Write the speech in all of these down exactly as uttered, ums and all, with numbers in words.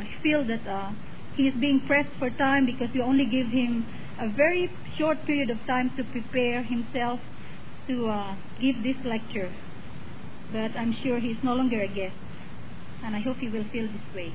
feel that uh, he is being pressed for time because we only give him a very short period of time to prepare himself to uh, give this lecture. But I'm sure he's no longer a guest, and I hope he will feel this way.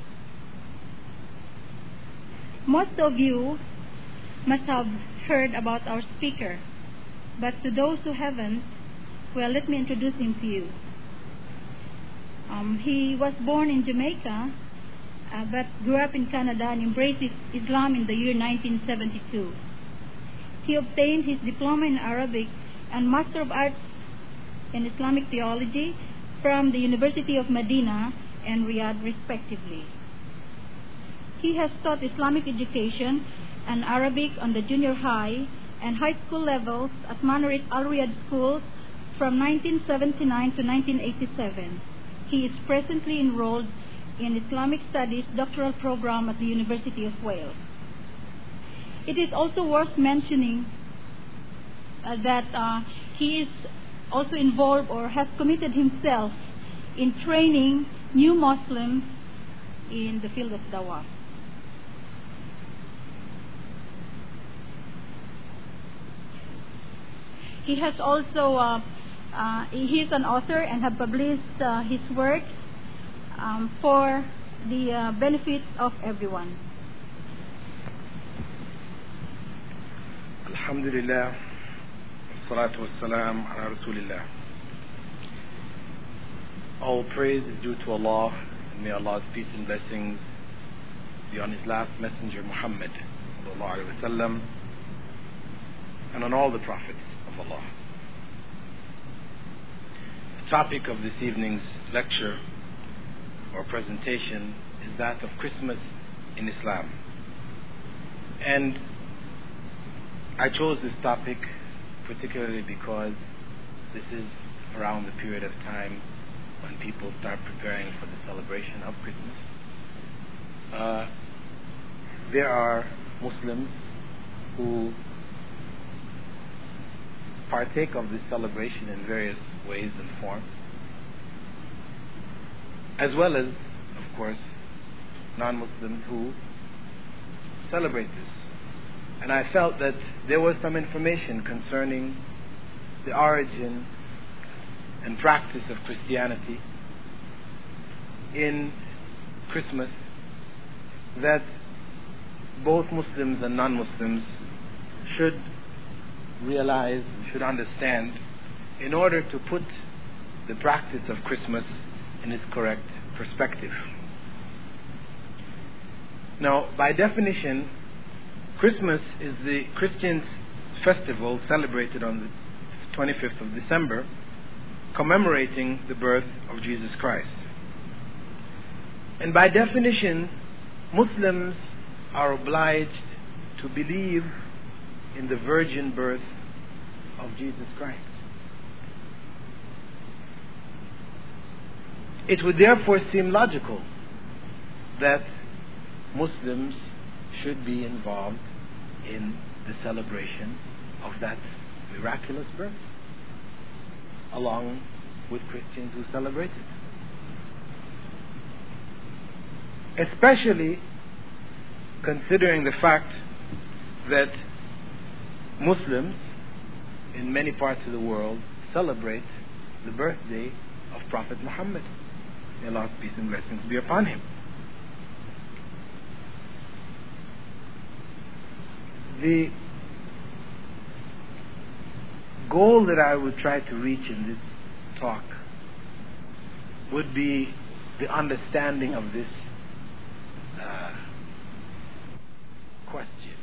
Most of you must have heard about our speaker, but to those who haven't, well, let me introduce him to you. Um, he was born in Jamaica, uh, but grew up in Canada and embraced Islam in the year nineteen seventy-two. He obtained his diploma in Arabic and Master of Arts in Islamic Theology from the University of Medina and Riyadh, respectively. He has taught Islamic education and Arabic on the junior high and high school levels at Manarit Al Riyadh schools from nineteen seventy-nine to nineteen eighty-seven. He is presently enrolled in Islamic Studies doctoral program at the University of Wales. It is also worth mentioning uh, that uh, he is also involved or has committed himself in training new Muslims in the field of dawah. He has also, uh, uh, he is an author and have published uh, his works um, for the uh, benefit of everyone. Alhamdulillah, salatu wassalam ala Rasulillah. All praise is due to Allah, and may Allah's peace and blessings be on His last messenger Muhammad sallallahu alaihi wasallam, and on all the prophets of Allah. The topic of this evening's lecture or presentation is that of Christmas in Islam. And I chose this topic particularly because this is around the period of time when people start preparing for the celebration of Christmas. Uh, there are Muslims who partake of this celebration in various ways and forms, as well as, of course, non-Muslims who celebrate this. And I felt that there was some information concerning the origin and practice of Christianity in Christmas that both Muslims and non-Muslims should realize, should understand, in order to put the practice of Christmas in its correct perspective. Now, by definition, Christmas is the Christians' festival celebrated on the twenty-fifth of December, commemorating the birth of Jesus Christ. And by definition, Muslims are obliged to believe in the virgin birth of Jesus Christ. It would therefore seem logical that Muslims should be involved in the celebration of that miraculous birth, along with Christians who celebrate it. Especially considering the fact that Muslims in many parts of the world celebrate the birthday of Prophet Muhammad. May Allah's peace and blessings be upon him. The goal that I would try to reach in this talk would be the understanding of this uh, question.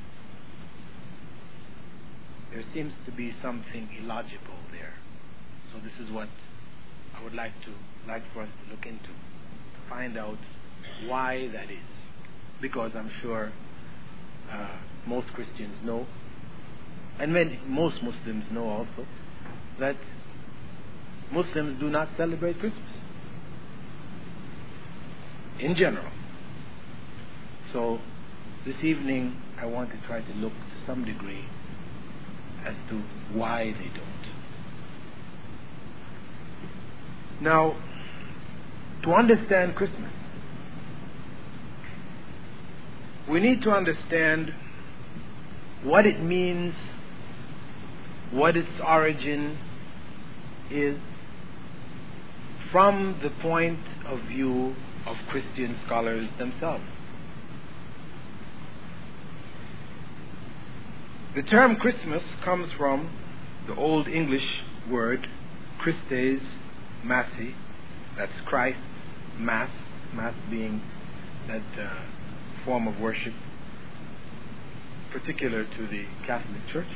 There seems to be something illogical there. So this is what I would like to like for us to look into, to find out why that is. Because I'm sure uh, most Christians know, and many, most Muslims know also, that Muslims do not celebrate Christmas in general. So this evening I want to try to look to some degree as to why they don't. Now, to understand Christmas, we need to understand what it means, what its origin is, from the point of view of Christian scholars themselves. The term Christmas comes from the Old English word Christes Massi, that's Christ, Mass, Mass being that uh, form of worship particular to the Catholic Church.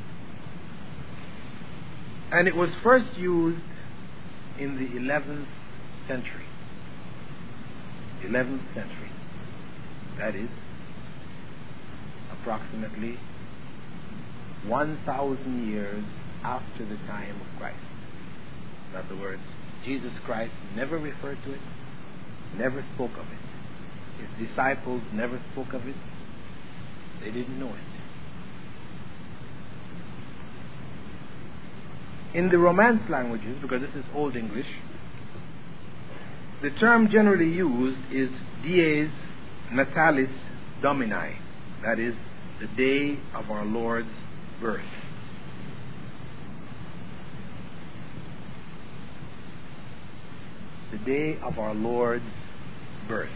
And it was first used in the eleventh century. eleventh century. That is approximately one thousand years after the time of Christ. In other words, Jesus Christ never referred to it, never spoke of it. His disciples never spoke of it. They didn't know it. In the Romance languages, because this is Old English, the term generally used is Dies Natalis Domini, that is, the day of our Lord's birth. The day of our Lord's birth.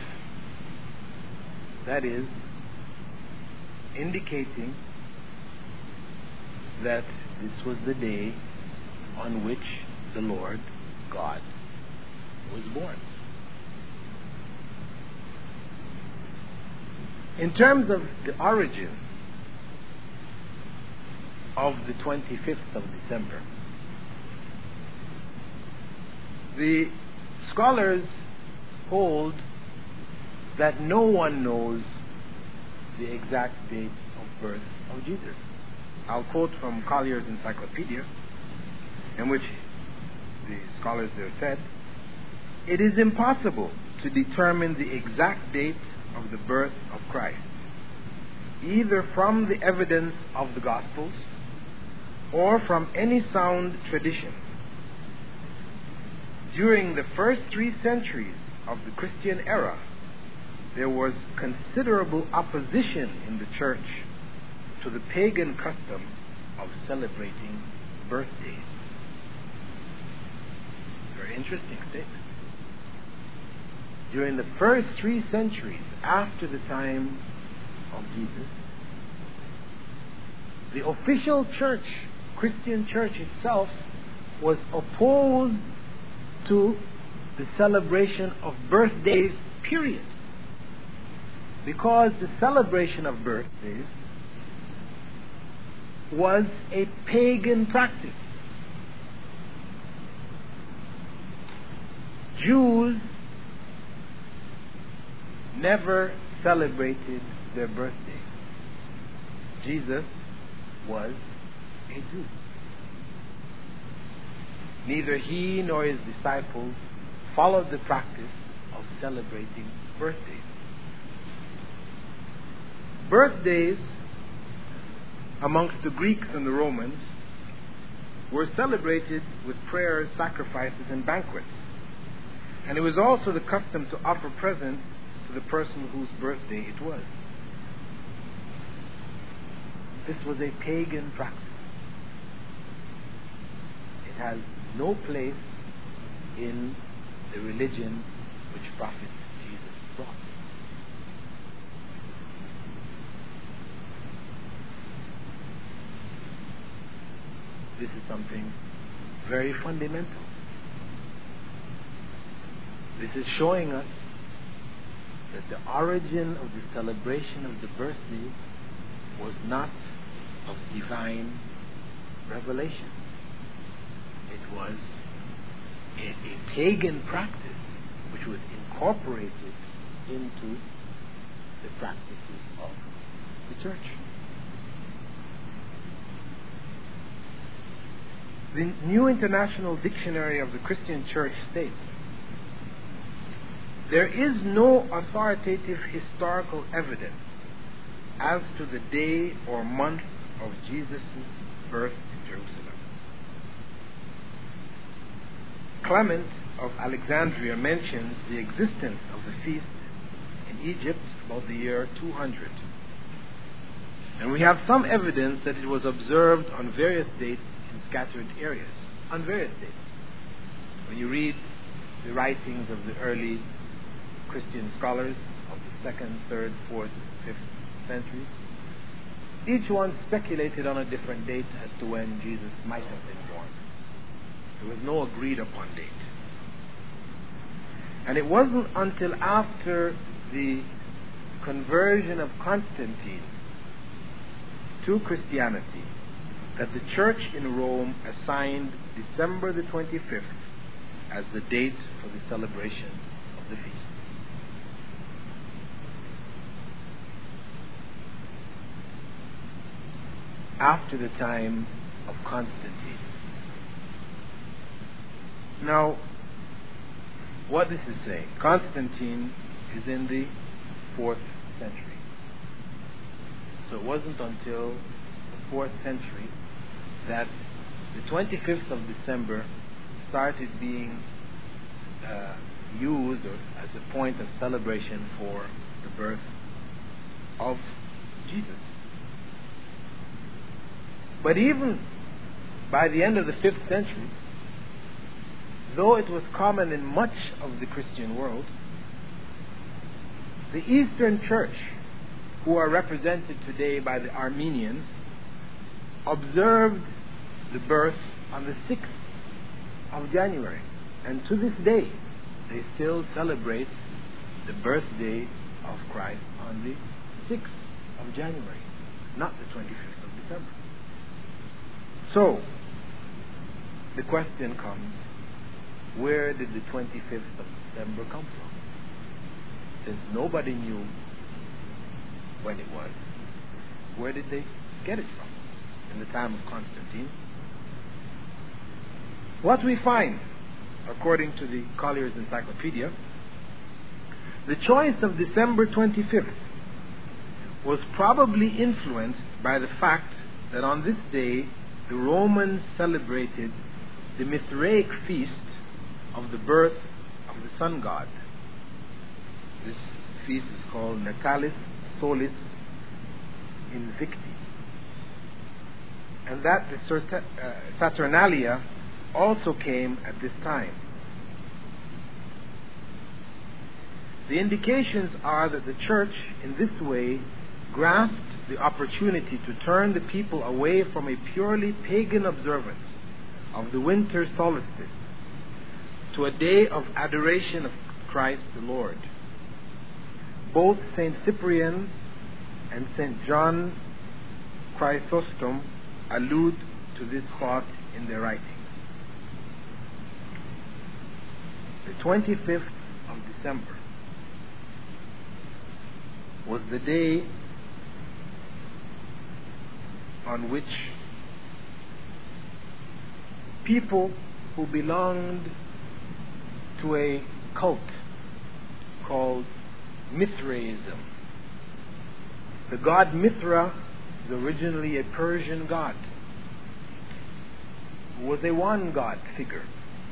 That is, indicating that this was the day on which the Lord God was born. In terms of the origin of the twenty-fifth of December, the scholars hold that no one knows the exact date of birth of Jesus. I'll quote from Collier's Encyclopedia, in which the scholars there said, "It is impossible to determine the exact date of the birth of Christ, either from the evidence of the Gospels or from any sound tradition. During the first three centuries of the Christian era, there was considerable opposition in the church to the pagan custom of celebrating birthdays." Very interesting statement. During the first three centuries after the time of Jesus, the official church, Christian church itself, was opposed to the celebration of birthdays, period. Because the celebration of birthdays was a pagan practice. Jews never celebrated their birthday. Jesus was a Jew. Neither he nor his disciples followed the practice of celebrating birthdays. Birthdays amongst the Greeks and the Romans were celebrated with prayers, sacrifices, and banquets. And it was also the custom to offer presents to the person whose birthday it was. This was a pagan practice. It has no place in the religion which Prophet Jesus brought. This is something very fundamental. This is showing us that the origin of the celebration of the birthday was not of divine revelation. It was a, a pagan practice which was incorporated into the practices of the church. The New International Dictionary of the Christian Church states, "There is no authoritative historical evidence as to the day or month of Jesus' birth in Jerusalem." Clement of Alexandria mentions the existence of the feast in Egypt about the year two hundred. And we have some evidence that it was observed on various dates in scattered areas, on various dates. When you read the writings of the early Christian scholars of the second, third, fourth, fifth centuries, each one speculated on a different date as to when Jesus might have been born. There was no agreed upon date. And it wasn't until after the conversion of Constantine to Christianity that the church in Rome assigned December the twenty-fifth as the date for the celebration of the feast. After the time of Constantine. Now, what this is saying, Constantine is in the fourth century. So it wasn't until the fourth century that the twenty-fifth of December started being uh, used or as a point of celebration for the birth of Jesus. But even by the end of the fifth century, though it was common in much of the Christian world, the Eastern Church, who are represented today by the Armenians, observed the birth on the sixth of January. And to this day, they still celebrate the birthday of Christ on the sixth of January, not the twenty-fifth of December. So, the question comes, where did the twenty-fifth of December come from? Since nobody knew when it was, where did they get it from in the time of Constantine? What we find, according to the Collier's Encyclopedia, the choice of December twenty-fifth was probably influenced by the fact that on this day the Romans celebrated the Mithraic feast of the birth of the sun god. This feast is called Natalis Solis Invicti. And that the Saturnalia also came at this time. The indications are that the church in this way grasped the opportunity to turn the people away from a purely pagan observance of the winter solstice to a day of adoration of Christ the Lord. Both Saint Cyprian and Saint John Chrysostom allude to this thought in their writings. The twenty-fifth of December was the day on which people who belonged to a cult called Mithraism. The god Mithra is originally a Persian god who was a one god figure.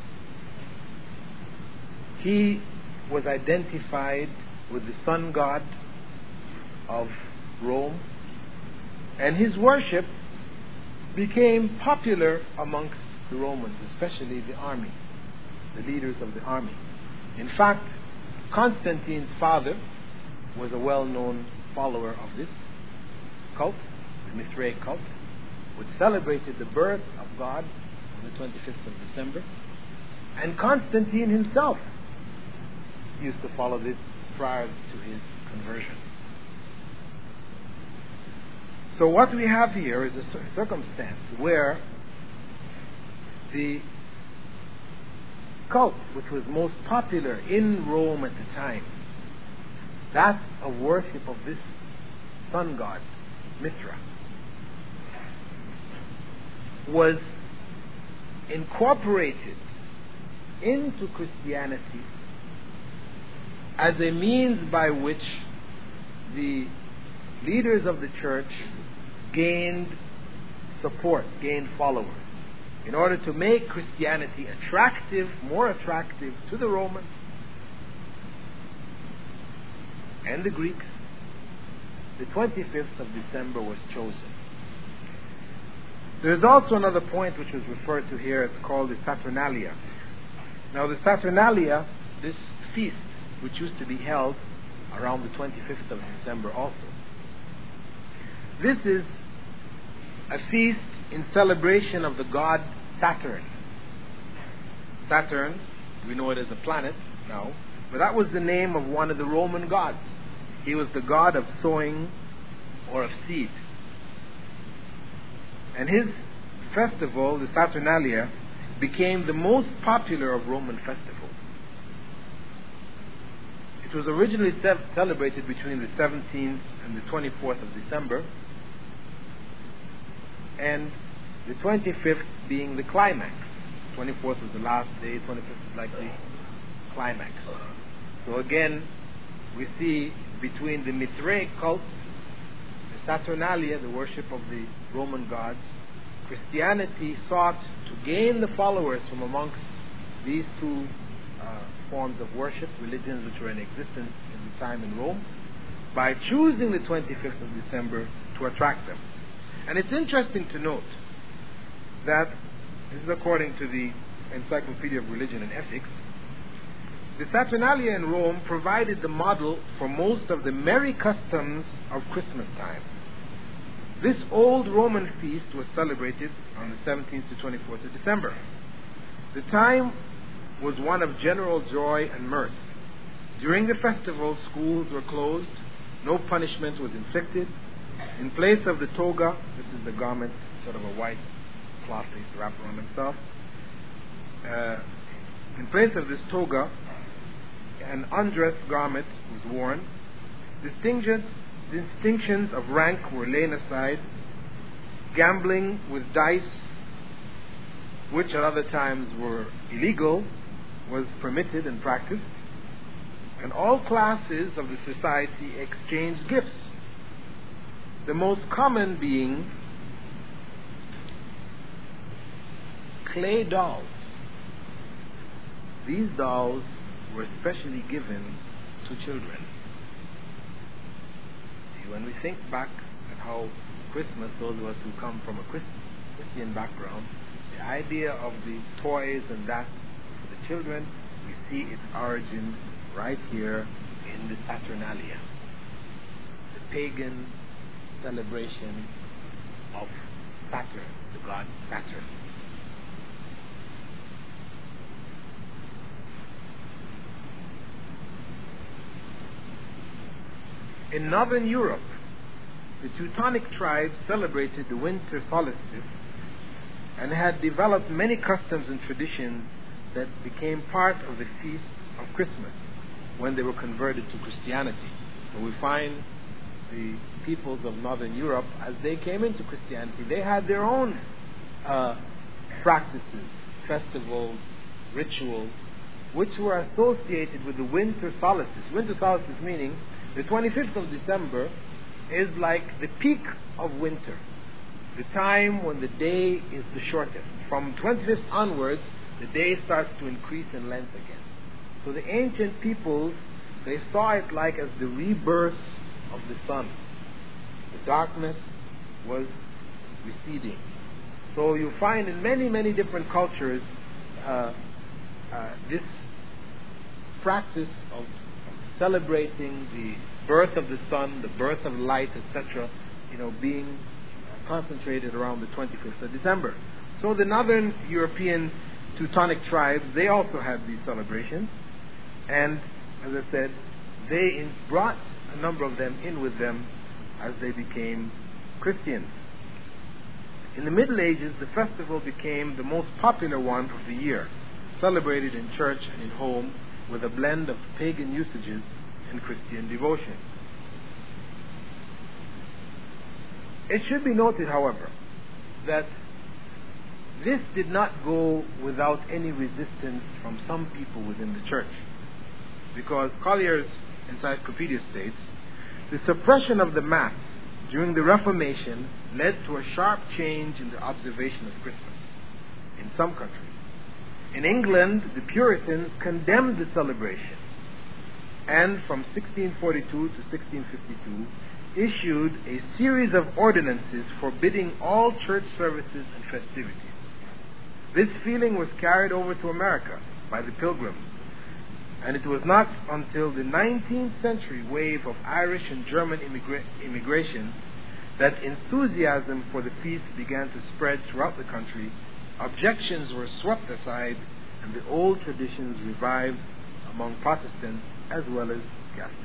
He was identified with the sun god of Rome, and his worship became popular amongst the Romans, especially the army, the leaders of the army. In fact, Constantine's father was a well-known follower of this cult, the Mithraic cult, which celebrated the birth of God on the twenty-fifth of December. And Constantine himself used to follow this prior to his conversion. So what we have here is a circumstance where the cult which was most popular in Rome at the time, that of worship of this sun god, Mithra, was incorporated into Christianity as a means by which the leaders of the church gained support, gained followers, in order to make Christianity attractive, more attractive to the Romans, and the Greeks, the twenty-fifth of December was chosen. There is also another point which was referred to here. It's called the Saturnalia. Now the Saturnalia, this feast, which used to be held around the twenty-fifth of December also. This is a feast in celebration of the god Saturn. Saturn, we know it as a planet now, but that was the name of one of the Roman gods. He was the god of sowing or of seed. And his festival, the Saturnalia, became the most popular of Roman festivals. It was originally ce- celebrated between the seventeenth and the twenty-fourth of December, and the twenty-fifth being the climax. twenty-fourth was the last day, twenty-fifth is like the climax. So again, we see between the Mithraic cult, the Saturnalia, the worship of the Roman gods, Christianity sought to gain the followers from amongst these two uh, forms of worship, religions which were in existence in the time in Rome, by choosing the twenty-fifth of December to attract them. And it's interesting to note that, this is according to the Encyclopedia of Religion and Ethics, the Saturnalia in Rome provided the model for most of the merry customs of Christmas time. This old Roman feast was celebrated on the seventeenth to twenty-fourth of December. The time was one of general joy and mirth. During the festival, schools were closed, no punishment was inflicted. In place of the toga, this is the garment, sort of a white cloth they used to wrap around themselves. Uh, in place of this toga, an undressed garment was worn. Distinctions, distinctions of rank were laid aside. Gambling with dice, which at other times were illegal, was permitted and practiced. And all classes of the society exchanged gifts. The most common being clay dolls. These dolls were especially given to children. See, when we think back at how Christmas, those of us who come from a Christian background, the idea of the toys and that for the children, we see its origins right here in the Saturnalia, the pagan celebration of Saturn, the god Saturn. In northern Europe, the Teutonic tribes celebrated the winter solstice and had developed many customs and traditions that became part of the feast of Christmas when they were converted to Christianity. So we find the peoples of northern Europe, as they came into Christianity, they had their own uh, practices, festivals, rituals, which were associated with the winter solstice. Winter solstice meaning the twenty-fifth of December is like the peak of winter, the time when the day is the shortest. From twenty-fifth onwards, the day starts to increase in length again. So the ancient peoples, they saw it like as the rebirth of the sun. The darkness was receding. So you find in many, many different cultures uh, uh, this practice of celebrating the birth of the sun, the birth of light, et cetera, you know, being concentrated around the twenty-fifth of December. So the northern European Teutonic tribes, they also had these celebrations, and as I said, they in, brought a number of them in with them as they became Christians. In the Middle Ages, the festival became the most popular one of the year, celebrated in church and in home with a blend of pagan usages and Christian devotion. It should be noted, however, that this did not go without any resistance from some people within the church, because Collier's encyclopedia states, the suppression of the Mass during the Reformation led to a sharp change in the observation of Christmas in some countries. In England, the Puritans condemned the celebration, and from sixteen forty-two to sixteen fifty-two issued a series of ordinances forbidding all church services and festivities. This feeling was carried over to America by the Pilgrims, and it was not until the nineteenth century wave of Irish and German immigra- immigration that enthusiasm for the feast began to spread throughout the country. Objections were swept aside, and the old traditions revived among Protestants as well as Catholics.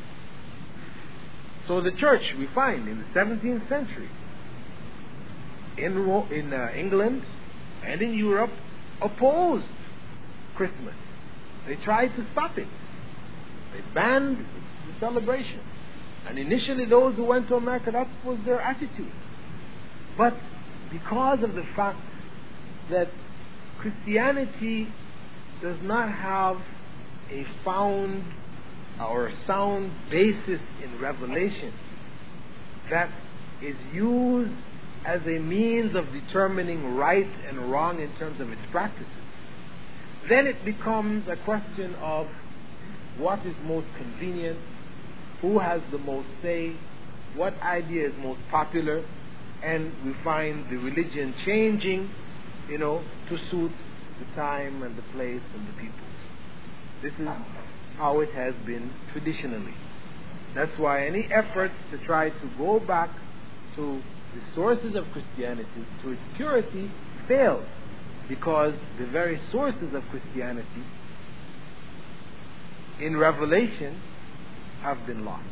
So the church, we find in the seventeenth century, in, Ro- in uh, England and in Europe, opposed Christmas. They tried to stop it. They banned the celebration. And initially those who went to America, that was their attitude. But because of the fact that Christianity does not have a found or a sound basis in revelation that is used as a means of determining right and wrong in terms of its practices, then it becomes a question of what is most convenient, who has the most say, what idea is most popular, and we find the religion changing, you know, to suit the time and the place and the peoples. This is how it has been traditionally. That's why any efforts to try to go back to the sources of Christianity, to its purity, failed, because the very sources of Christianity in Revelation have been lost.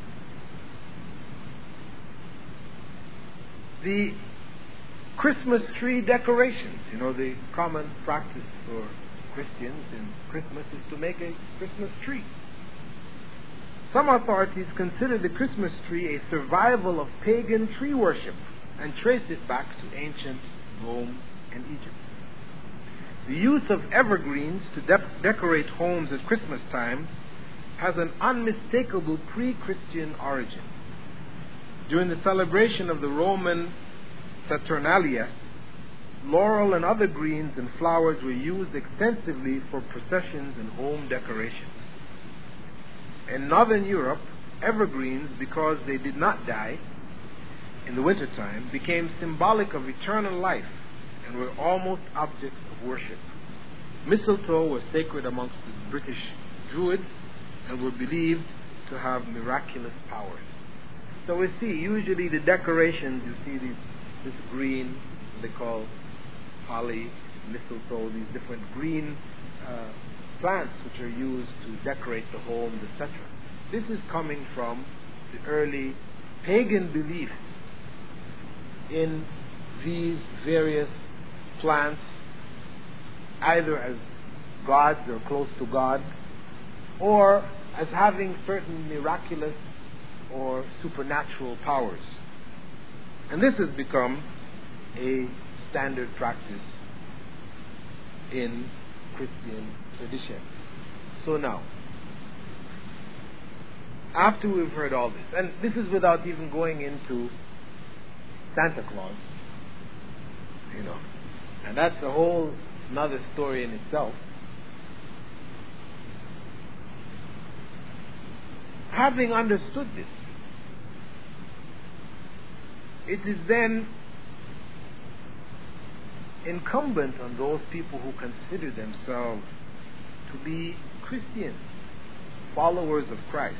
The Christmas tree decorations, you know, the common practice for Christians in Christmas is to make a Christmas tree. Some authorities consider the Christmas tree a survival of pagan tree worship and trace it back to ancient Rome and Egypt. The use of evergreens to de- decorate homes at Christmas time has an unmistakable pre-Christian origin. During the celebration of the Roman Saturnalia, laurel and other greens and flowers were used extensively for processions and home decorations. In northern Europe, evergreens, because they did not die in the wintertime, became symbolic of eternal life and were almost objects of worship. Mistletoe was sacred amongst the British Druids and were believed to have miraculous powers. So we see, usually the decorations, you see these, this green, they call holly, mistletoe, these different green uh, plants which are used to decorate the homes, et cetera. This is coming from the early pagan beliefs in these various plants, either as gods or close to God, or as having certain miraculous or supernatural powers. And this has become a standard practice in Christian tradition. So now, after we've heard all this, and this is without even going into Santa Claus, you know, and that's a whole another story in itself. Having understood this, it is then incumbent on those people who consider themselves to be Christians, followers of Christ,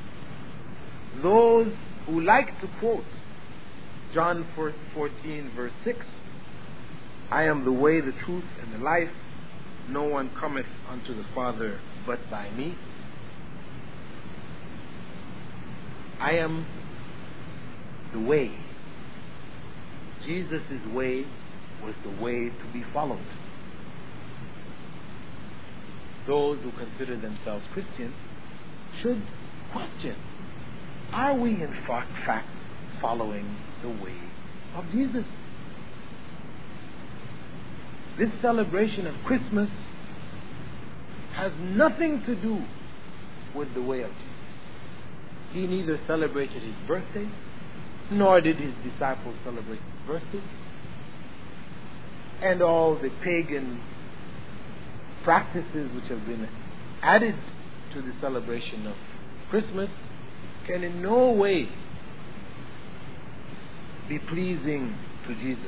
those who like to quote John fourteen verse six, I am the way, the truth, and the life. No one cometh unto the Father but by me. I am the way. Jesus' way was the way to be followed. Those who consider themselves Christians should question, are we in fact following the way of Jesus? This celebration of Christmas has nothing to do with the way of Jesus. He neither celebrated his birthday, nor did his disciples celebrate his birthday. And all the pagan practices which have been added to the celebration of Christmas can in no way be pleasing to Jesus,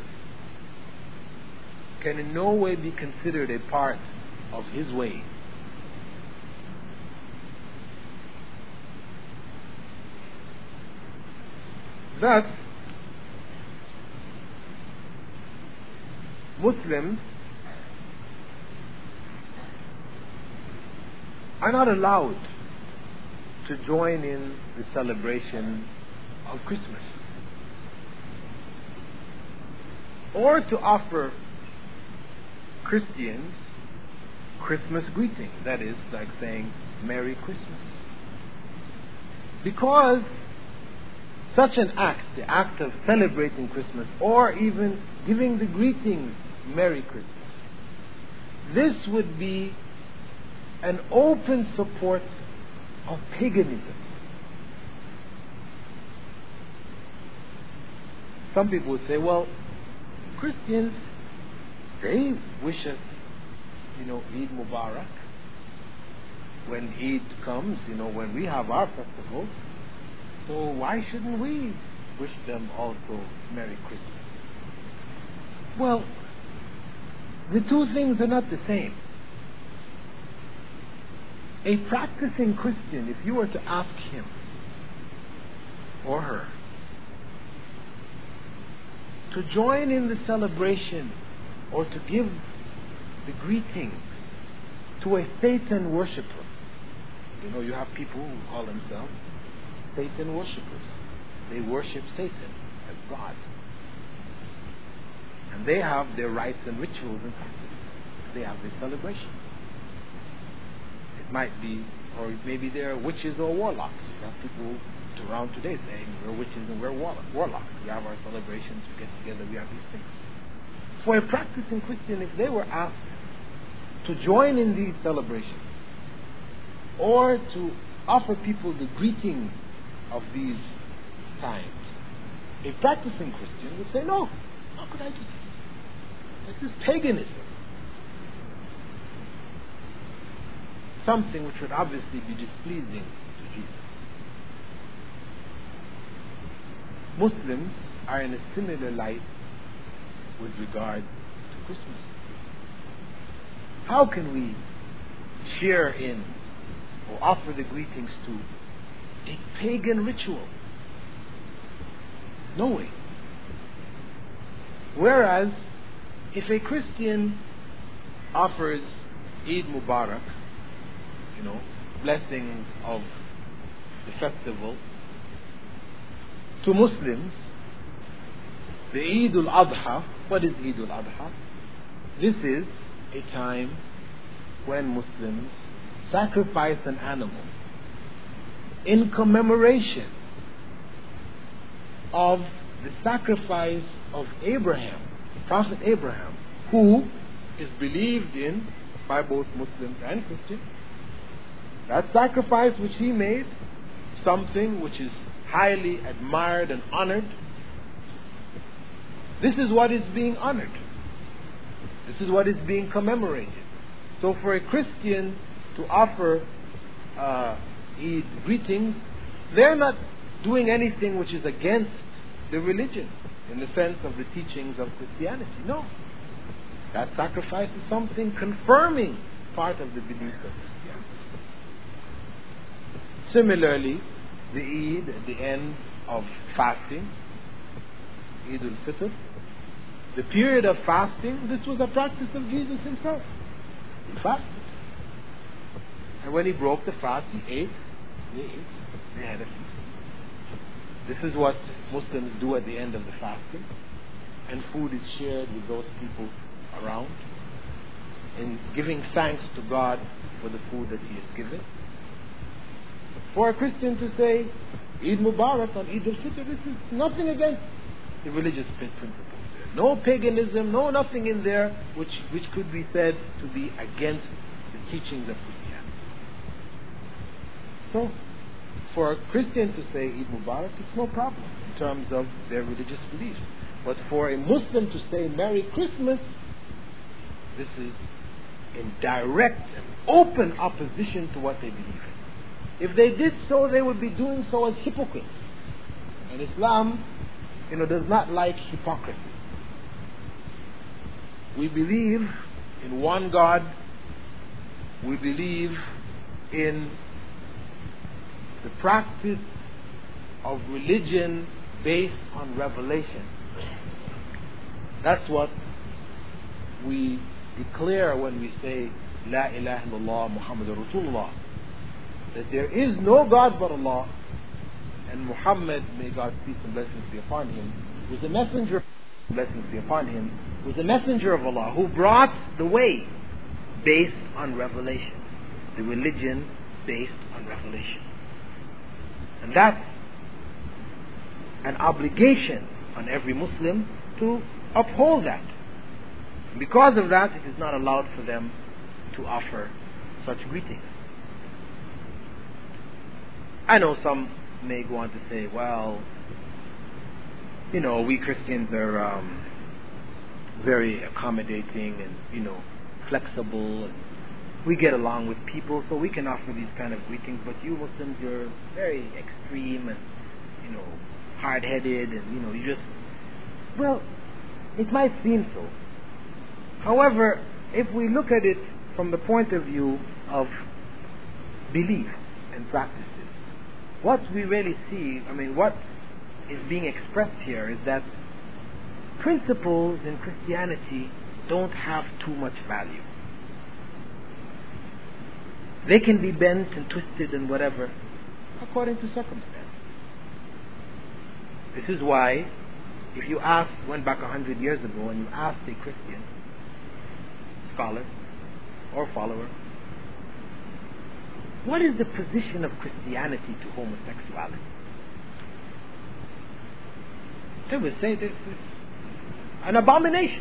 can in no way be considered a part of His way. Thus, Muslims are not allowed to join in the celebration of Christmas, or to offer Christians Christmas greetings. That is, like saying Merry Christmas. Because such an act, the act of celebrating Christmas, or even giving the greetings Merry Christmas, this would be an open support of paganism. Some people would say, well, Christians, they wish us, you know, Eid Mubarak. When Eid comes, you know, when we have our festival, so why shouldn't we wish them also Merry Christmas? Well, the two things are not the same. A practicing Christian, if you were to ask him or her to join in the celebration or to give the greetings to a Satan worshipper, you know, you have people who call themselves Satan worshippers. They worship Satan as God. And they have their rites and rituals and practices. They have their celebrations. It might be, or maybe they're witches or warlocks. You have people around today saying we're witches and we're warlocks. We have our celebrations, we get together, we have these things. For a practicing Christian, if they were asked to join in these celebrations or to offer people the greetings of these times, a practicing Christian would say, no, how could I do this? This is paganism. Something which would obviously be displeasing to Jesus. Muslims are in a similar light with regard to Christmas. How can we share in or offer the greetings to a pagan ritual? No way. Whereas, if a Christian offers Eid Mubarak, you know, blessings of the festival, to Muslims, the Eid al-Adha, what is Eid al-Adha? This is a time when Muslims sacrifice an animal in commemoration of the sacrifice of Abraham, Prophet Abraham, who is believed in by both Muslims and Christians. That sacrifice which he made, something which is highly admired and honored, this is what is being honored. This is what is being commemorated. So for a Christian to offer uh, Eid greetings, they're not doing anything which is against the religion in the sense of the teachings of Christianity. No. That sacrifice is something confirming part of the belief of Christianity. Similarly, the Eid at the end of fasting, Eid al-Fitr, the period of fasting, this was a practice of Jesus himself. He fasted. And when he broke the fast, he ate, he ate, they had a feast. This is what Muslims do at the end of the fasting. And food is shared with those people around in giving thanks to God for the food that he has given. For a Christian to say Eid Mubarak on Eid al-Fitr, this is nothing against the religious principles there. No paganism, no nothing in there which, which could be said to be against the teachings of Christianity. So, for a Christian to say Eid Mubarak, it's no problem in terms of their religious beliefs. But for a Muslim to say Merry Christmas, this is in direct and open opposition to what they believe in. If they did so, they would be doing so as hypocrites. And Islam, you know, does not like hypocrisy. We believe in one God. We believe in the practice of religion based on revelation. That's what we declare when we say La ilaha illallah Muhammadur Rasulullah, that there is no God but Allah, and Muhammad, may God's peace and blessings be upon him, was a messenger, blessings be upon him, was a messenger of Allah who brought the way based on revelation, the religion based on revelation. And that's an obligation on every Muslim to uphold that. Because of that, it is not allowed for them to offer such greetings. I know some may go on to say, well, you know, we Christians are um, very accommodating and, you know, flexible, and we get along with people, so we can offer these kind of greetings, but you Muslims, you're very extreme and, you know, hard-headed, and, you know, you just, well, it might seem so. However, if we look at it from the point of view of belief and practices, what we really see, I mean, what is being expressed here is that principles in Christianity don't have too much value. They can be bent and twisted and whatever according to circumstance. This is why if you ask, went back a hundred years ago and you asked a Christian scholar or follower, what is the position of Christianity to homosexuality? They would say this is an abomination,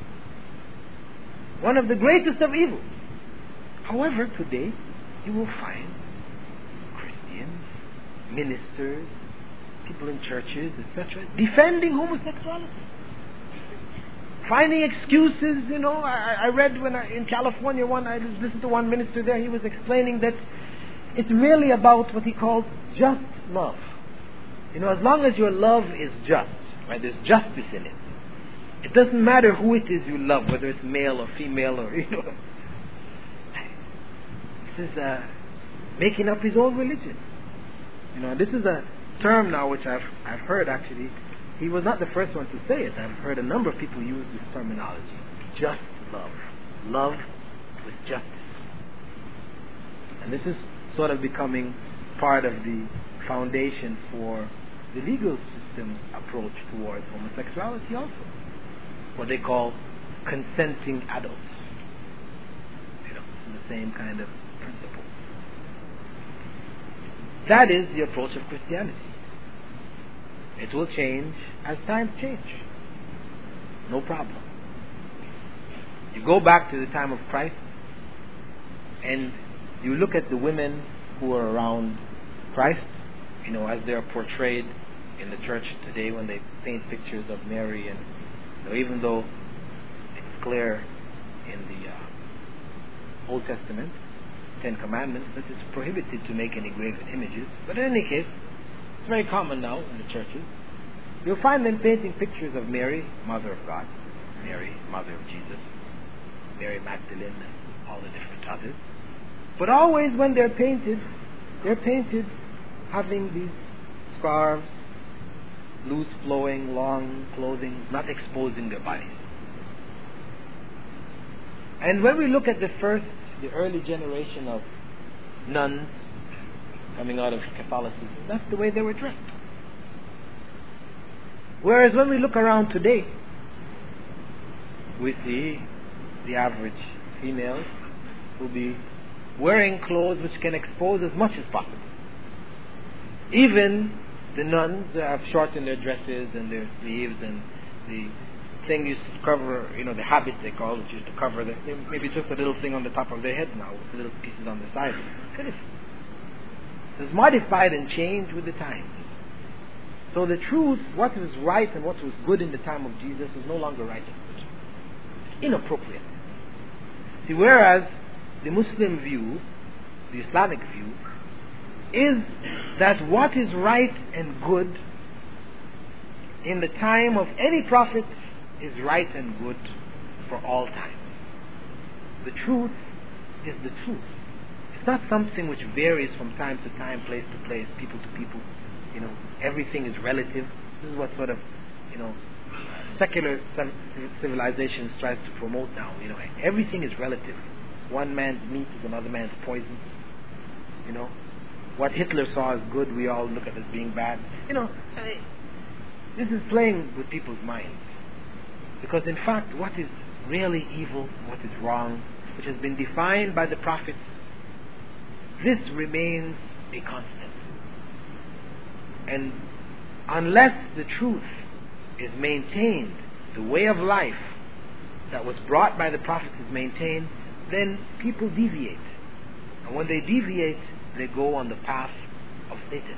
one of the greatest of evils. However, today you will find Christians, ministers, people in churches, et cetera, defending homosexuality, finding excuses. You know, I, I read when I, in California, one I listened to one minister there. He was explaining that it's really about what he called just love. You know, as long as your love is just, right, there's justice in it. It doesn't matter who it is you love, whether it's male or female or, you know. This is uh, making up his own religion. You know, this is a term now which I've I've heard actually. He was not the first one to say it. I've heard a number of people use this terminology. Just love. Love with justice. And this is sort of becoming part of the foundation for the legal system's approach towards homosexuality also. What they call consenting adults. You know, the same kind of principle. That is the approach of Christianity. It will change as times change. No problem. You go back to the time of Christ and you look at the women who are around Christ, you know, as they are portrayed in the church today when they paint pictures of Mary, and you know, even though it's clear in the uh, Old Testament, Ten Commandments, that it's prohibited to make any graven images. But in any case, it's very common now in the churches. You'll find them painting pictures of Mary, Mother of God, Mary, Mother of Jesus, Mary Magdalene, and all the different others. But always when they're painted, they're painted having these scarves, loose flowing, long clothing, not exposing their bodies. And when we look at the first, the early generation of nuns coming out of Catholicism, that's the way they were dressed. Whereas when we look around today, we see the average female will be wearing clothes which can expose as much as possible. Even the nuns have shortened their dresses and their sleeves, and the thing used to cover, you know, the habit they call it, used to cover the, they maybe just a little thing on the top of their head now with little pieces on the side. Finish. It's modified and changed with the times. So the truth, what was right and what was good in the time of Jesus is no longer right and good. It's inappropriate. See, whereas the Muslim view, the Islamic view, is that what is right and good in the time of any prophet is right and good for all time. The truth is the truth. It's not something which varies from time to time, place to place, people to people. You know, everything is relative. This is what sort of, you know, secular civilization tries to promote now. You know, everything is relative. One man's meat is another man's poison. You know, what Hitler saw as good, we all look at as being bad. You know, this is playing with people's minds. Because in fact, what is really evil, what is wrong, which has been defined by the prophets, this remains a constant. And unless the truth is maintained, the way of life that was brought by the prophets is maintained, then people deviate. And when they deviate, they go on the path of Satan.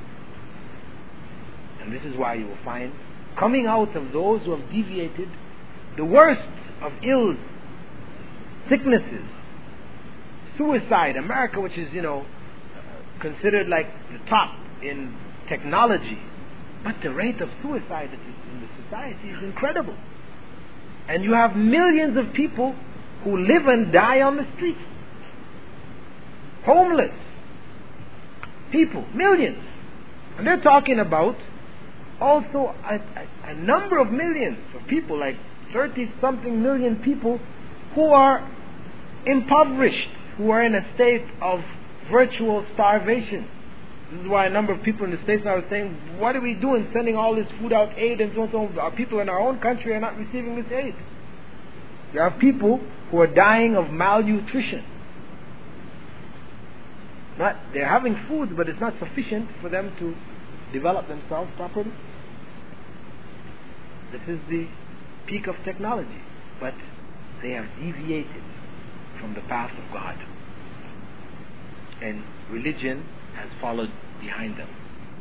And this is why you will find, coming out of those who have deviated, the worst of ills, sicknesses, suicide. America, which is, you know, considered like the top in technology, but the rate of suicide in the society is incredible. And you have millions of people who live and die on the streets. Homeless people, millions. And they're talking about also a, a, a number of millions of people, like thirty something million people who are impoverished, who are in a state of virtual starvation. This is why a number of people in the States now are saying, what are we doing sending all this food out, aid and so on, so on. Our people in our own country are not receiving this aid. There are people who are dying of malnutrition. Not, they're having food, but it's not sufficient for them to develop themselves properly. This is the peak of technology, but they have deviated from the path of God, and religion has followed behind them.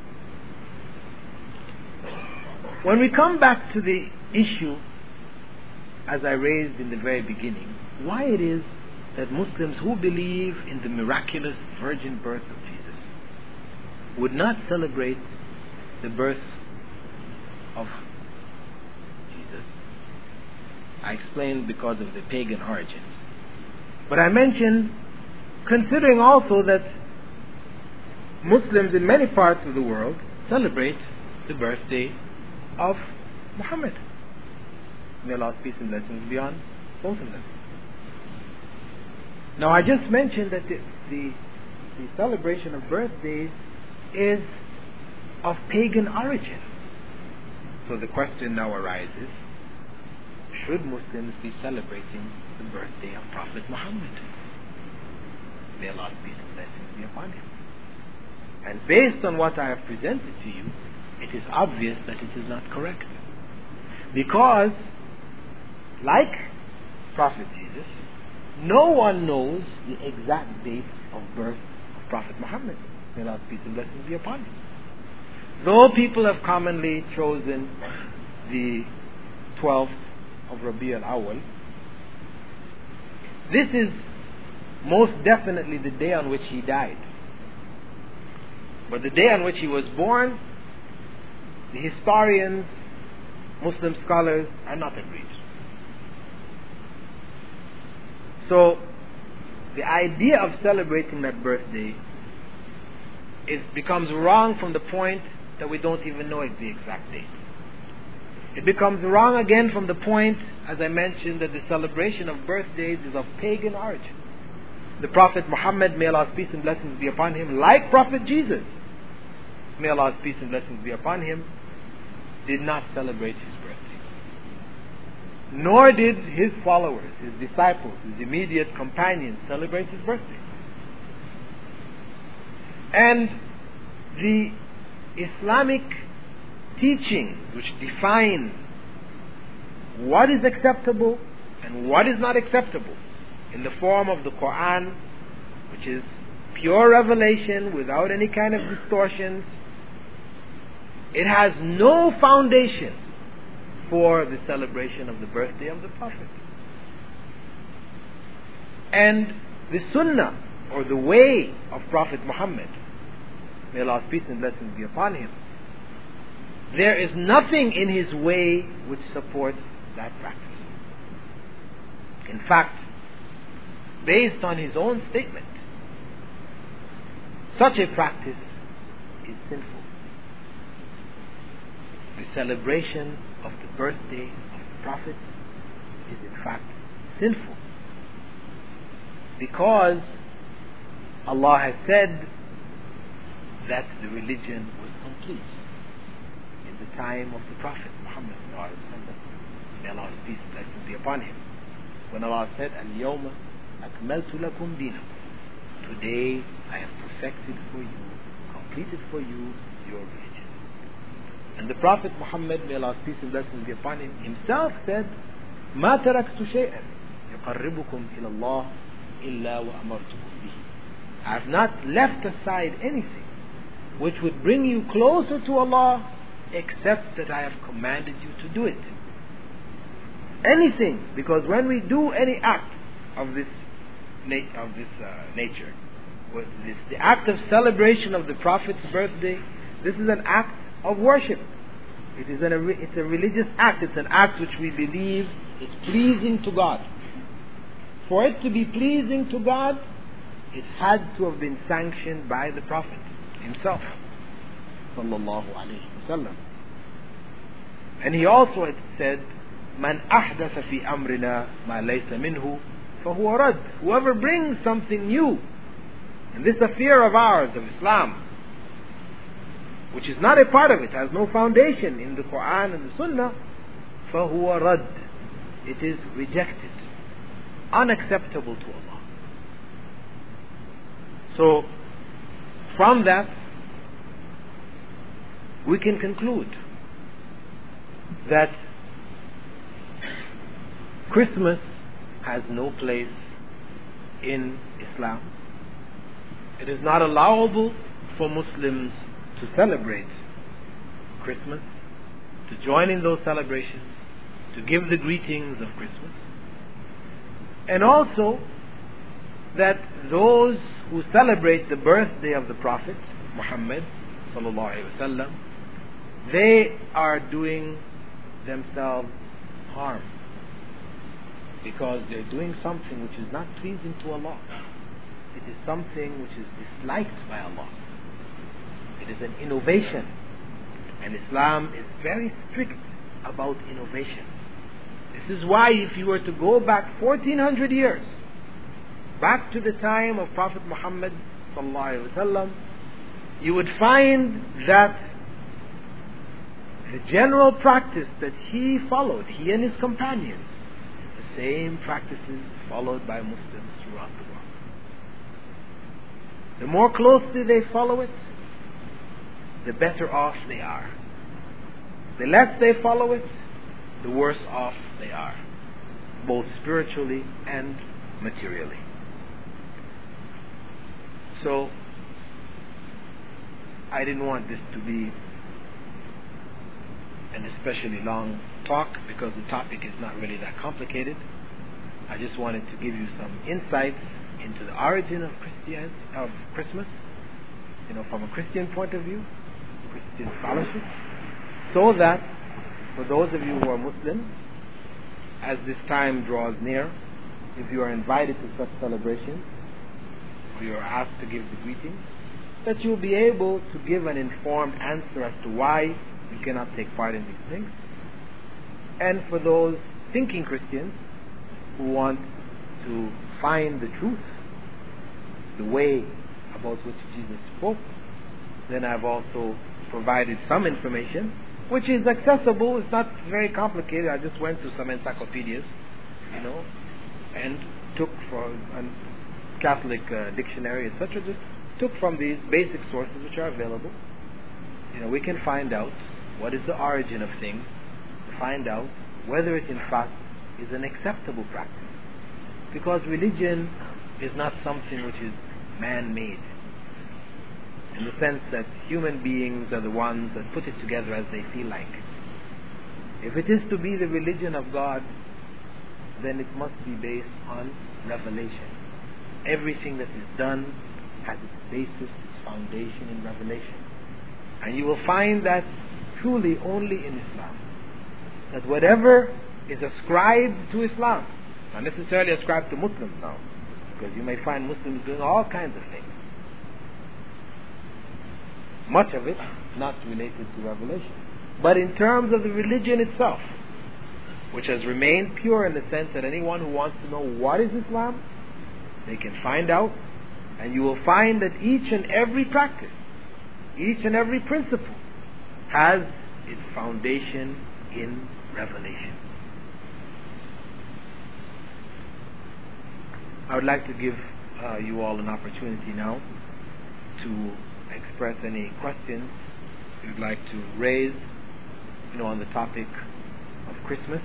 When we come back to the issue, as I raised in the very beginning, why it is that Muslims who believe in the miraculous virgin birth of Jesus would not celebrate the birth of Jesus, I explained because of the pagan origins. But I mentioned, considering also that Muslims in many parts of the world celebrate the birthday of Muhammad. May Allah's peace and blessings be on both of them. Now, I just mentioned that the, the, the celebration of birthdays is of pagan origin. So the question now arises, should Muslims be celebrating the birthday of Prophet Muhammad? May Allah's peace and blessings be upon him. And based on what I have presented to you, it is obvious that it is not correct. Because, like Prophet Jesus, no one knows the exact date of birth of Prophet Muhammad. May Allah's peace and blessings be upon him. Though people have commonly chosen the twelfth of Rabi al-Awwal, this is most definitely the day on which he died. But the day on which he was born, the historians, Muslim scholars are not agreed. So, the idea of celebrating that birthday is becomes wrong from the point that we don't even know the exact date. It becomes wrong again from the point, as I mentioned, that the celebration of birthdays is of pagan origin. The Prophet Muhammad, may Allah's peace and blessings be upon him, like Prophet Jesus, may Allah's peace and blessings be upon him, did not celebrate his birthday. Nor did his followers, his disciples, his immediate companions celebrate his birthday. And the Islamic teachings which define what is acceptable and what is not acceptable in the form of the Quran, which is pure revelation without any kind of distortions, it has no foundation for the celebration of the birthday of the Prophet. And the Sunnah, or the way of Prophet Muhammad, may Allah's peace and blessings be upon him, there is nothing in his way which supports that practice. In fact, based on his own statement, such a practice is sinful. The celebration of the birthday of the Prophet is in fact sinful, because Allah has said that the religion was complete in the time of the Prophet Muhammad, may Allah's peace and blessings be upon him, when Allah said, Al-Yawma akmaltu lakum dinakum, today I have perfected for you, completed for you your religion. And the Prophet Muhammad, may Allah's peace and blessings be upon him, himself said, ما تركت شيئا يقربكم إلى الله إلا وأمرتكم به. I have not left aside anything which would bring you closer to Allah, except that I have commanded you to do it. Anything, because when we do any act of this na- of this uh, nature, with this, the act of celebration of the Prophet's birthday, this is an act of worship. It is an, it's a religious act. It's an act which we believe is pleasing to God. For it to be pleasing to God, it had to have been sanctioned by the Prophet himself, sallallahu alaihi wasallam. And he also had said, "Man ahdatha fi amrina ma laysa minhu, fahuwa rad." Whoever brings something new in this affair of ours, of Islam, which is not a part of it, has no foundation in the Quran and the Sunnah, fahuwa rad. It is rejected, unacceptable to Allah. So, from that, we can conclude that Christmas has no place in Islam. It is not allowable for Muslims to celebrate Christmas, to join in those celebrations, to give the greetings of Christmas. And also that those who celebrate the birthday of the Prophet Muhammad sallallahu alaihi wasallam, they are doing themselves harm, because they're doing something which is not pleasing to Allah. It is something which is disliked by Allah. It is an innovation, and Islam is very strict about innovation. This is why if you were to go back fourteen hundred years, back to the time of Prophet Muhammad sallallahu alaihi wasallam, you would find that the general practice that he followed, he and his companions, the same practices followed by Muslims throughout the world. The more closely they follow it, the better off they are. The less they follow it, the worse off they are, both spiritually and materially. So, I didn't want this to be an especially long talk, because the topic is not really that complicated. I just wanted to give you some insights into the origin of Christian of Christmas, you know, from a Christian point of view, Christian scholarship, so that for those of you who are Muslims, as this time draws near, if you are invited to such celebrations, or you are asked to give the greetings, that you'll be able to give an informed answer as to why you cannot take part in these things. And for those thinking Christians who want to find the truth, the way about which Jesus spoke, then I've also provided some information which is accessible. It's not very complicated. I just went to some encyclopedias, you know, and took from a Catholic uh, dictionary, et cetera. Just took from these basic sources which are available. You know, we can find out what is the origin of things, find out whether it in fact is an acceptable practice. Because religion is not something which is man-made, in the sense that human beings are the ones that put it together as they feel like. If it is to be the religion of God, then it must be based on revelation. Everything that is done has its basis, its foundation in revelation. And you will find that truly only in Islam. That whatever is ascribed to Islam, not necessarily ascribed to Muslims now, because you may find Muslims doing all kinds of things. Much of it not related to revelation. But in terms of the religion itself, which has remained pure in the sense that anyone who wants to know what is Islam, they can find out, and you will find that each and every practice, each and every principle has its foundation in revelation. I would like to give uh, you all an opportunity now to express any questions you'd like to raise, you know, on the topic of Christmas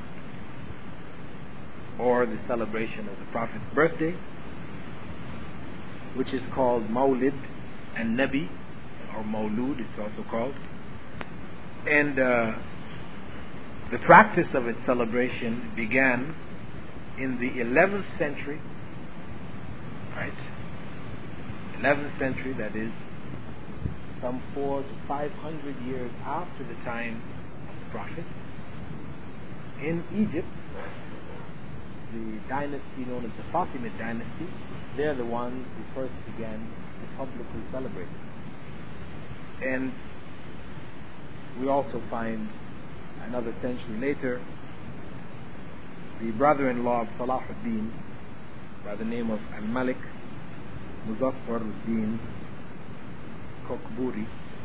or the celebration of the Prophet's birthday, which is called Mawlid and Nabi, or Mawlud it's also called. And uh, the practice of its celebration began in the eleventh century, right? eleventh century, that is some four to five hundred years after the time of the Prophet, in Egypt, the dynasty known as the Fatimid dynasty. They're the ones who first began to publicly celebrate it. And we also find another century later the brother-in-law of Salahuddin by the name of Al-Malik Muzaffar al-Din Kokburi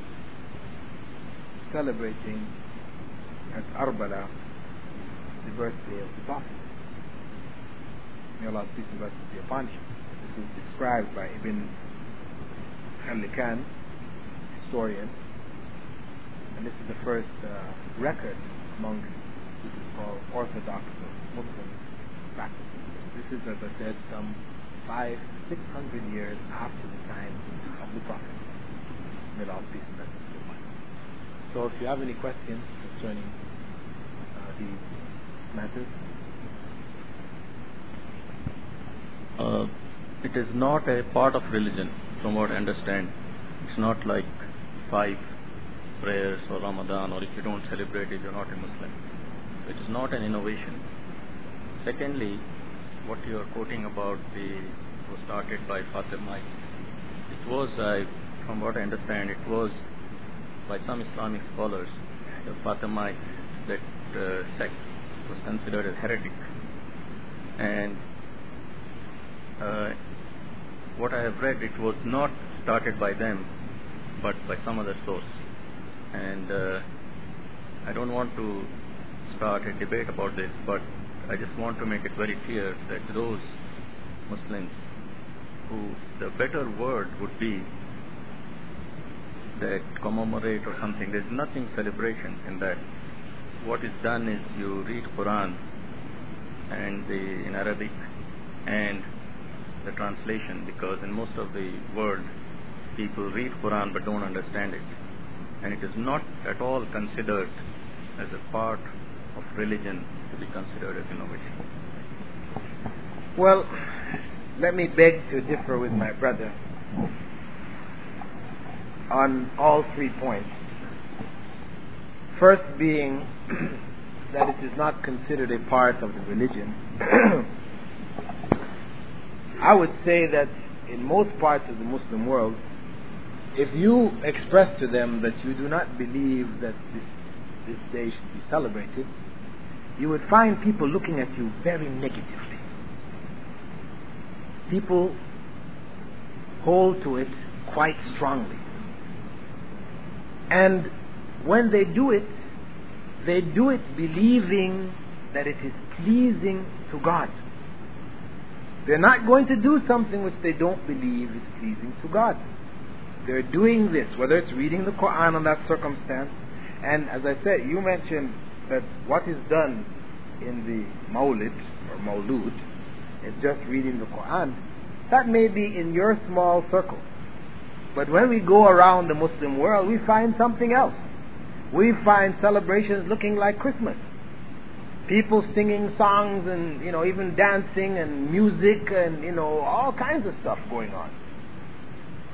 celebrating at Arbala the birthday of the Prophet. May Allah's peace and blessings be upon him. This is described by Ibn Khallikan, historian, and this is the first uh, record among what is called Orthodox Muslim practices. This is, as I said, some five, six hundred years after the time of the Prophet. May Allah's peace and blessings be upon him. So, if you have any questions concerning uh, these matters. Uh, it is not a part of religion, from what I understand. It's not like five prayers or Ramadan, or if you don't celebrate it, you're not a Muslim. It is not an innovation. Secondly, what you are quoting about the was started by Fatimites. It was, uh, from what I understand, it was by some Islamic scholars, the Fatimites, that uh, sect was considered as heretic. And uh, what I have read, it was not started by them, but by some other source. And uh, I don't want to start a debate about this, but I just want to make it very clear that those Muslims who, the better word would be that commemorate or something, there's nothing celebration in that. What is done is you read Quran and the, in Arabic and the translation, because in most of the world people read Quran but don't understand it, and it is not at all considered as a part of religion to be considered as innovation. Well, let me beg to differ with my brother on all three points. First being that it is not considered a part of the religion. I would say that in most parts of the Muslim world, if you express to them that you do not believe that this, this day should be celebrated, you would find people looking at you very negatively. People hold to it quite strongly. And when they do it, they do it believing that it is pleasing to God. They're not going to do something which they don't believe is pleasing to God. They're doing this, whether it's reading the Quran on that circumstance. And as I said, you mentioned that what is done in the Mawlid or Mawlud is just reading the Quran. That may be in your small circle. But when we go around the Muslim world, we find something else. We find celebrations looking like Christmas. People singing songs and, you know, even dancing and music and, you know, all kinds of stuff going on.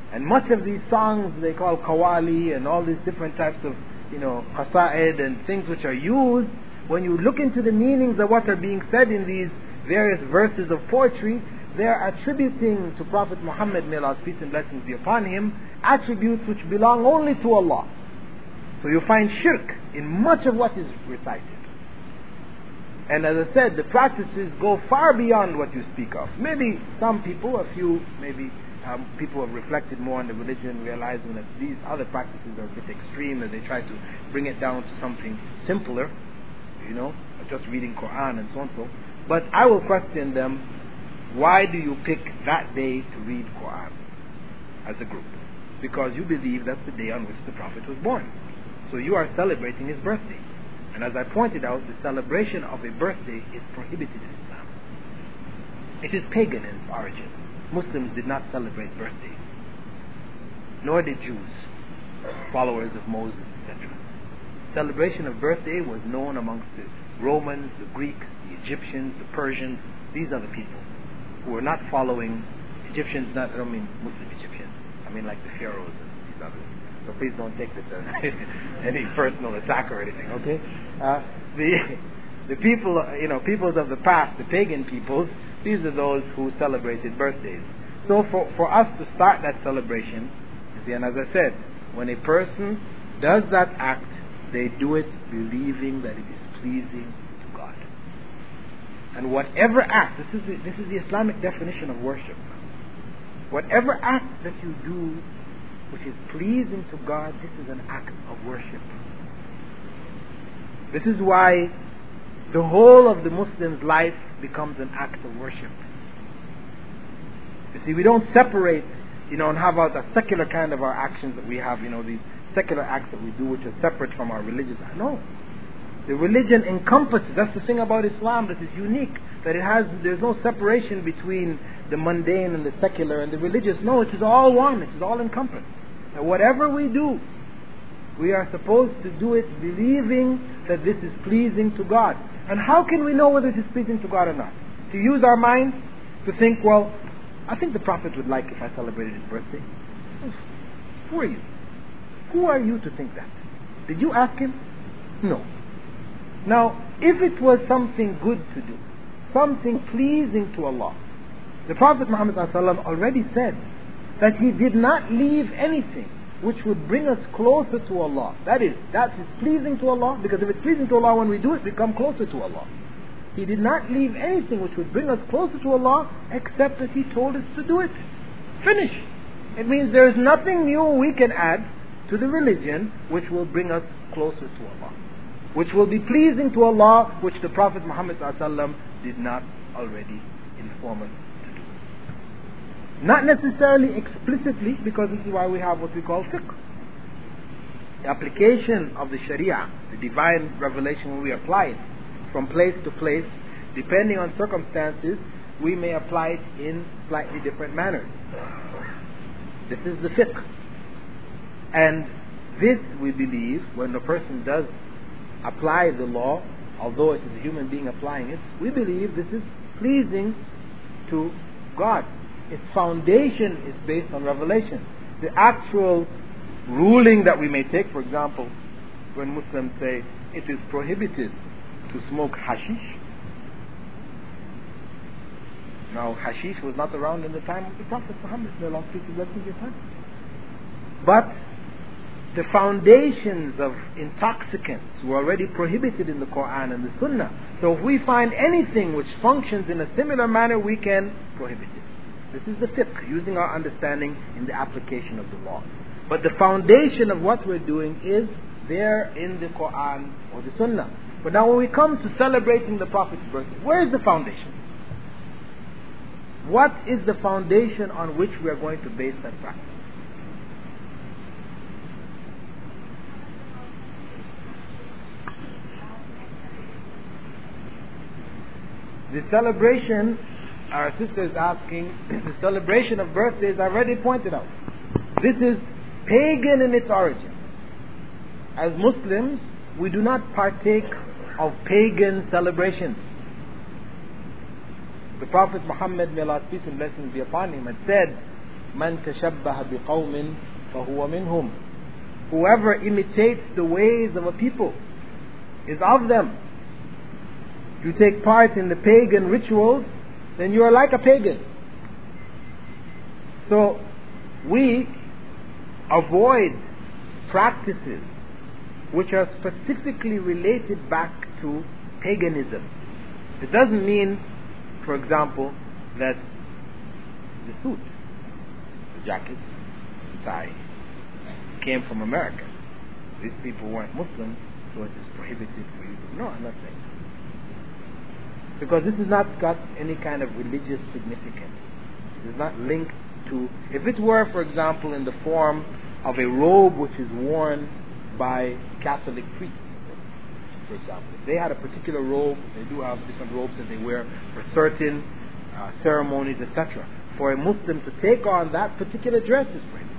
And much of these songs they call qawali and all these different types of, you know, qasa'id and things which are used, when you look into the meanings of what are being said in these various verses of poetry, they are attributing to Prophet Muhammad, may Allah's peace and blessings be upon him, attributes which belong only to Allah. So you find shirk in much of what is recited. And as I said, the practices go far beyond what you speak of. Maybe some people, a few, maybe um, people have reflected more on the religion, realizing that these other practices are a bit extreme, and they try to bring it down to something simpler, you know, just reading Quran and so on and so. But I will question them, why do you pick that day to read Quran as a group? Because you believe that's the day on which the Prophet was born. So you are celebrating his birthday. And as I pointed out, the celebration of a birthday is prohibited in Islam. It is pagan in its origin. Muslims did not celebrate birthdays, nor did Jews, followers of Moses, et cetera. Celebration of birthday was known amongst the Romans, the Greeks, the Egyptians, the Persians. These are the people who were not following Egyptians, not, I don't mean Muslim Egyptians, I mean like the pharaohs and these others. So please don't take this as any personal attack or anything, okay? Uh, the the people, you know, peoples of the past, the pagan peoples, these are those who celebrated birthdays. So for, for us to start that celebration, and as I said, when a person does that act, they do it believing that it is pleasing to God. And whatever act, this is the, this is the Islamic definition of worship. Whatever act that you do which is pleasing to God, this is an act of worship. This is why the whole of the Muslim's life becomes an act of worship. You see, we don't separate, you know, and how about a secular kind of our actions that we have, you know, these secular acts that we do which are separate from our religious acts. No. The religion encompasses, that's the thing about Islam that is unique, that it has, there's no separation between the mundane and the secular and the religious. No, it is all one, it is all encompassed. And whatever we do, we are supposed to do it believing that this is pleasing to God. And how can we know whether it is pleasing to God or not? To use our minds to think, well, I think the Prophet would like if I celebrated his birthday. Who are you? Who are you to think that? Did you ask him? No. Now, if it was something good to do, something pleasing to Allah, the Prophet Muhammad ﷺ already said that he did not leave anything which would bring us closer to Allah. That is, that is pleasing to Allah, because if it's pleasing to Allah when we do it, we come closer to Allah. He did not leave anything which would bring us closer to Allah except that he told us to do it. Finish. It means there is nothing new we can add to the religion which will bring us closer to Allah, which will be pleasing to Allah, which the Prophet Muhammad ﷺ did not already inform us to do. Not necessarily explicitly, because this is why we have what we call fiqh. The application of the Sharia, the divine revelation, when we apply it from place to place, depending on circumstances, we may apply it in slightly different manners. This is the fiqh. And this, we believe, when the person does apply the law, although it is a human being applying it, we believe this is pleasing to God. Its foundation is based on revelation. The actual ruling that we may take, for example, when Muslims say it is prohibited to smoke hashish. Now, hashish was not around in the time of the Prophet Muhammad. But the foundations of intoxicants were already prohibited in the Quran and the Sunnah. So if we find anything which functions in a similar manner, we can prohibit it. This is the fiqh, using our understanding in the application of the law. But the foundation of what we're doing is there in the Quran or the Sunnah. But now when we come to celebrating the Prophet's birthday, where is the foundation? What is the foundation on which we are going to base that practice? The celebration, our sister is asking, the celebration of birthdays, I already pointed out. This is pagan in its origin. As Muslims, we do not partake of pagan celebrations. The Prophet Muhammad, may Allah's peace and blessings be upon him, had said, مَنْ تَشَبَّهَ بِقَوْمٍ فَهُوَ مِنْهُمْ. Whoever imitates the ways of a people is of them. If you take part in the pagan rituals, then you are like a pagan. So we avoid practices which are specifically related back to paganism. It doesn't mean, for example, that the suit, the jacket, the tie came from America. These people weren't Muslims, so it is prohibited for you to... No, I'm not saying that. Because this has not got any kind of religious significance. It is not linked to... If it were, for example, in the form of a robe which is worn by Catholic priests, for example. If they had a particular robe, they do have different robes that they wear for certain uh, ceremonies, et cetera. For a Muslim to take on that particular dress is prohibited.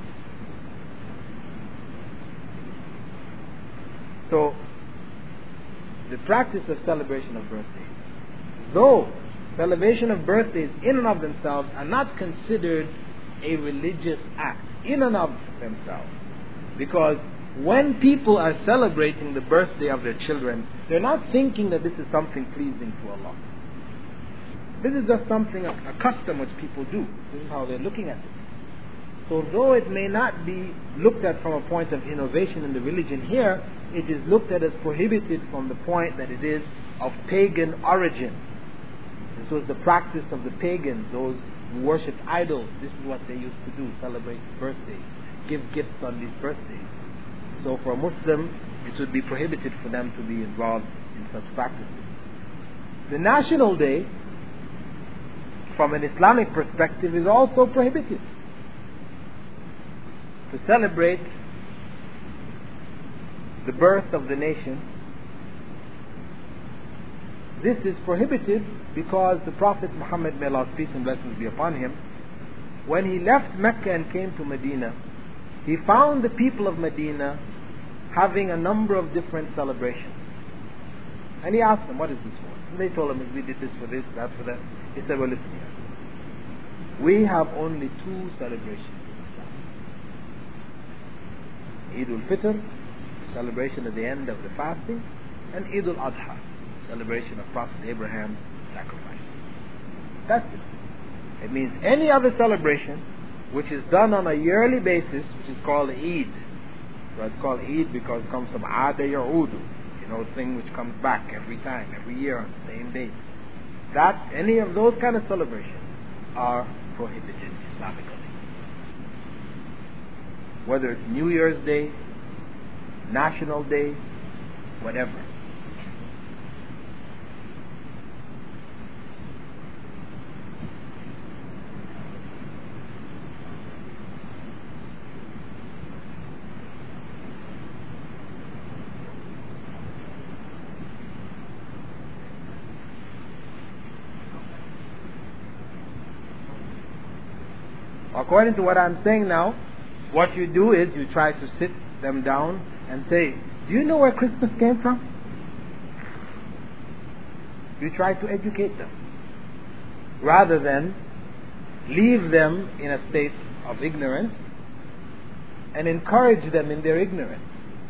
So, the practice of celebration of birthdays, though celebration of birthdays in and of themselves are not considered a religious act in and of themselves, because when people are celebrating the birthday of their children, they're not thinking that this is something pleasing to Allah. This is just something, a, a custom which people do. This is how they're looking at it. So though it may not be looked at from a point of innovation in the religion here, it is looked at as prohibited from the point that it is of pagan origin. This was the practice of the pagans, those who worshipped idols. This is what they used to do, celebrate birthdays, give gifts on these birthdays. So for a Muslim, it would be prohibited for them to be involved in such practices. The national day, from an Islamic perspective, is also prohibited. To celebrate the birth of the nation, this is prohibited because the Prophet Muhammad, may Allah's peace and blessings be upon him, when he left Mecca and came to Medina, he found the people of Medina having a number of different celebrations. And he asked them, what is this for? And they told him, we did this for this, that for that. He said, well, listen here. We have only two celebrations. Eid al-Fitr, celebration at the end of the fasting, and Eid al-Adha, celebration of Prophet Abraham's sacrifice. That's it. It means any other celebration which is done on a yearly basis, which is called Eid. So it's called Eid because it comes from Aada Ya'udu, you know, thing which comes back every time, every year on the same date. That, any of those kind of celebrations are prohibited Islamically. Whether it's New Year's Day, National Day, whatever. According to what I'm saying now, what you do is you try to sit them down and say, do you know where Christmas came from? You try to educate them, rather than leave them in a state of ignorance and encourage them in their ignorance.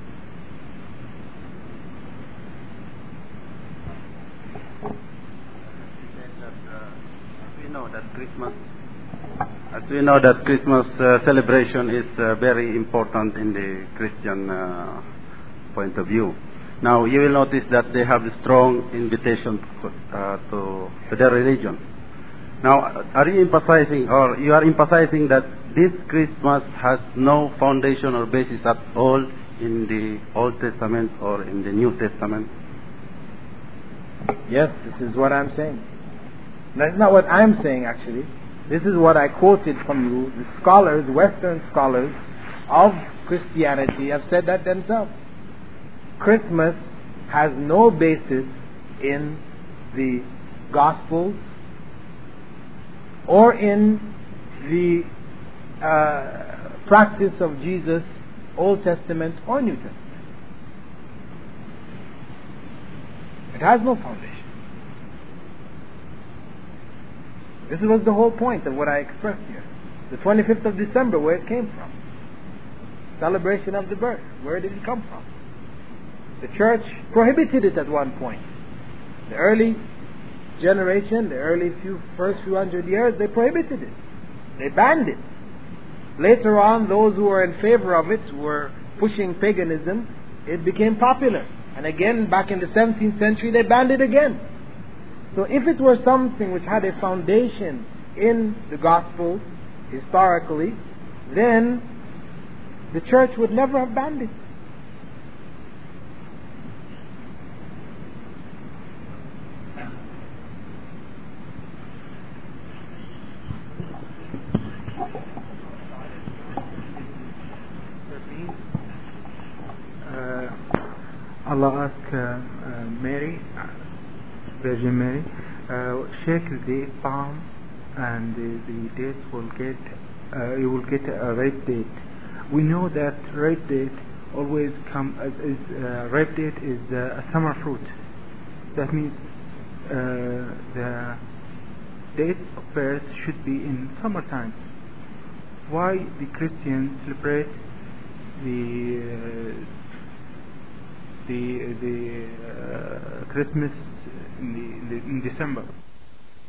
We know that Christmas As we know that Christmas uh, celebration is uh, very important in the Christian uh, point of view. Now you will notice that they have a strong invitation uh, to, to their religion. Now are you emphasizing, or you are emphasizing that this Christmas has no foundation or basis at all in the Old Testament or in the New Testament? Yes, this is what I'm saying. That's not what I'm saying actually. This is what I quoted from you. The scholars, Western scholars of Christianity have said that themselves. Christmas has no basis in the Gospels or in the uh, practice of Jesus, Old Testament or New Testament. It has no foundation. This was the whole point of what I expressed here. The twenty-fifth of December, where it came from. Celebration of the birth. Where did it come from? The church prohibited it at one point. The early generation, the early few, first few hundred years, they prohibited it. They banned it. Later on, those who were in favor of it, who were pushing paganism, it became popular. And again, back in the seventeenth century, they banned it again. So if it were something which had a foundation in the Gospels, historically, then the church would never have banned it. Uh, Allah asked uh, uh, Mary, Virgin Mary, uh, shake the palm and the, the dates will get, uh, you will get a ripe date. We know that ripe date always come as is uh, ripe date is uh, a summer fruit. That means uh, the date of birth should be in summertime. Why the Christians celebrate the uh, the the uh, Christmas in, the, in, the, in December?